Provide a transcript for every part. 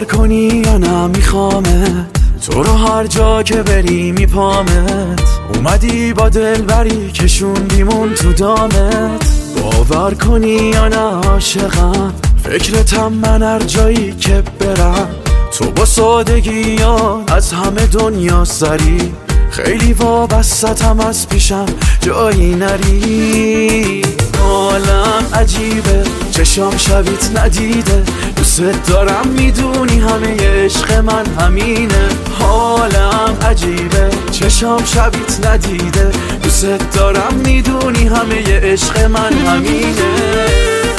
کنی یا نمیخوامت، تو رو هر جا که بری میپامت. اومدی با دلبری کشوندیمون تو دامت، باور کنی یا نه عاشقم، فکرتم من هر جایی که برم. تو با سادگی یا از همه دنیا سری، خیلی وابستم از پیشم جایی نری. حالم عجیبه چشام شبیت ندیده، دوست دارم میدونی همه عشق من همینه. حالم عجیبه چشام شبیت ندیده، دوست دارم میدونی همه عشق من همینه.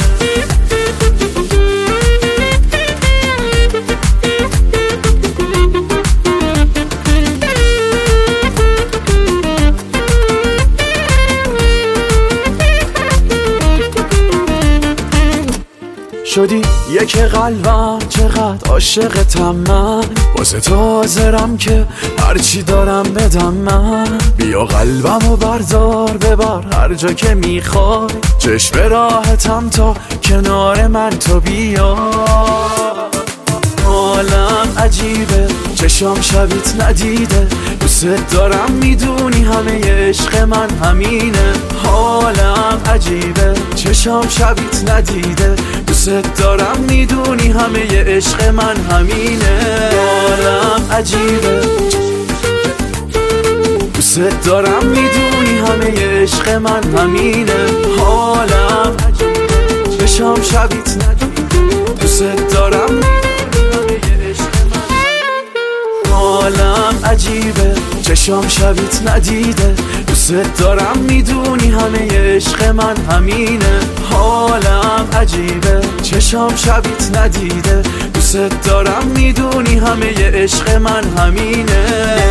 شدی یک قلبم، چقدر عاشقتم من، واسه تو حاضرم که هرچی دارم بدم من. بیا قلبمو بردار ببر هر جا که میخوای، چشم راحتم تا کنار من تو بیا. حالم عجیبه چشام شبیت ندیده، دوست دارم میدونی همه عشق من همینه. حالم عجیبه چشام شبیت ندیده، دوست دارم میدونی همه عشق من همینه. حالم عجیبه دوست دارم میدونی همه عشق من همینه. حالم عجیبه چشام شبیت ندیده، دوست دارم حالم عجیبه چشام شبیت ندیده، دوست دارم میدونی همه عشق من همینه. حالم عجیبه چشام شبیت ندیده، دوست دارم میدونی همه عشق من همینه.